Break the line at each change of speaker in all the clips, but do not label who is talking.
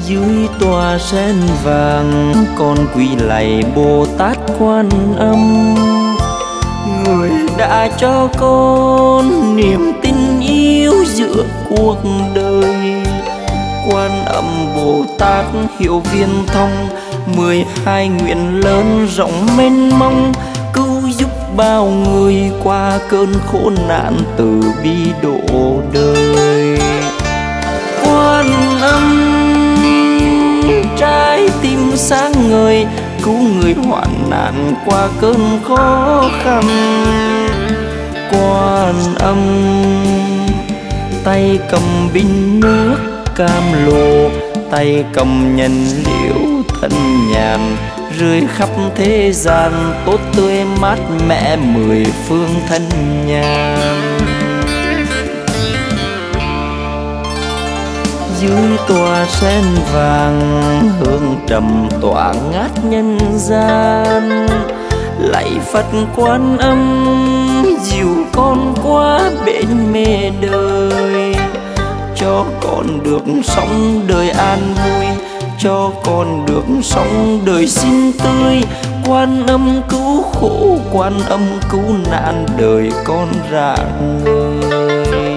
Dưới tòa sen vàng con quỳ lạy Bồ Tát Quan Âm, người đã cho con niềm tin yêu giữa cuộc đời. Quan Âm Bồ Tát hiệu viên thông, 12 nguyện lớn rộng mênh mông, cứu giúp bao người qua cơn khổ nạn, từ bi độ đời. Quan Âm trái tim sáng ngời, cứu người hoạn nạn qua cơn khó khăn. Quan Âm tay cầm bình nước cam lồ, tay cầm nhân liễu thân nhàn, rơi khắp thế gian tốt tươi mát mẻ 10 phương thân nhàn. Dưới tòa sen vàng hương trầm tỏa ngát nhân gian, lạy Phật Quan Âm dìu con qua bên mê đời, cho con được sống đời an vui, cho con được sống đời xinh tươi. Quan Âm cứu khổ, Quan Âm cứu nạn, đời con rạng ngời.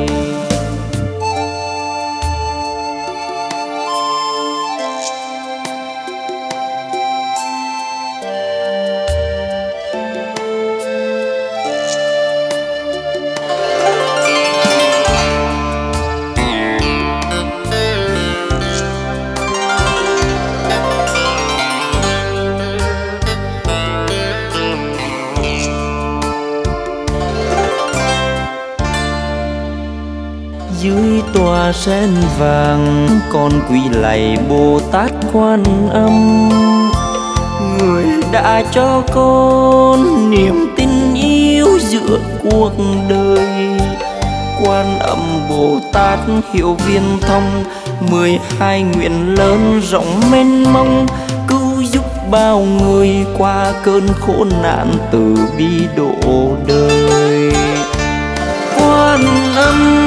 Dưới tòa sen vàng con quỳ lạy Bồ Tát Quan Âm, người đã cho con niềm tin yêu giữa cuộc đời. Quan Âm Bồ Tát hiệu viên thông, 12 nguyện lớn rộng mênh mông, cứu giúp bao người qua cơn khổ nạn, từ bi độ đời. Quan Âm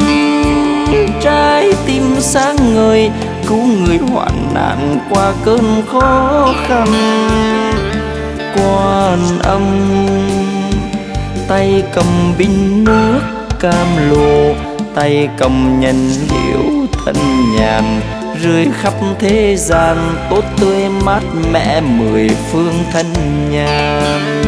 trái tim sáng ngời, cứu người hoạn nạn qua cơn khó khăn. Quan Âm tay cầm bình nước cam lồ, tay cầm nhân liễu thân nhàn, rơi khắp thế gian tốt tươi mát mẻ 10 phương thân nhàn.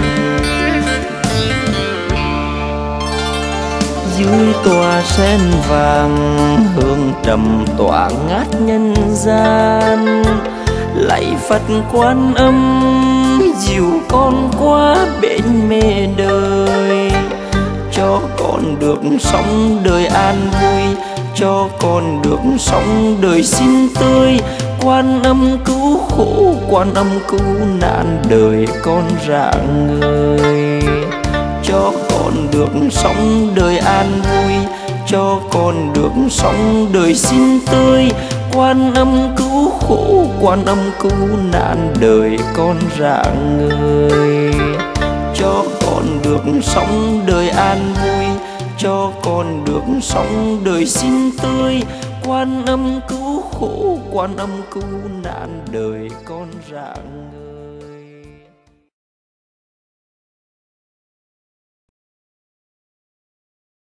Dưới tòa sen vàng hương trầm tỏa ngát nhân gian, lạy Phật Quan Âm dìu con qua bên mê đời, cho con được sống đời an vui, cho con được sống đời xinh tươi. Quan Âm cứu khổ, Quan Âm cứu nạn, đời con rạng ngời. Cho con được sống đời an vui, cho con được sống đời xinh tươi. Quan Âm cứu khổ, Quan Âm cứu nạn, đời con rạng ngời. Cho con được sống đời an vui, cho con được sống đời xinh tươi. Quan Âm cứu khổ, Quan Âm cứu nạn, đời con rạng ngời.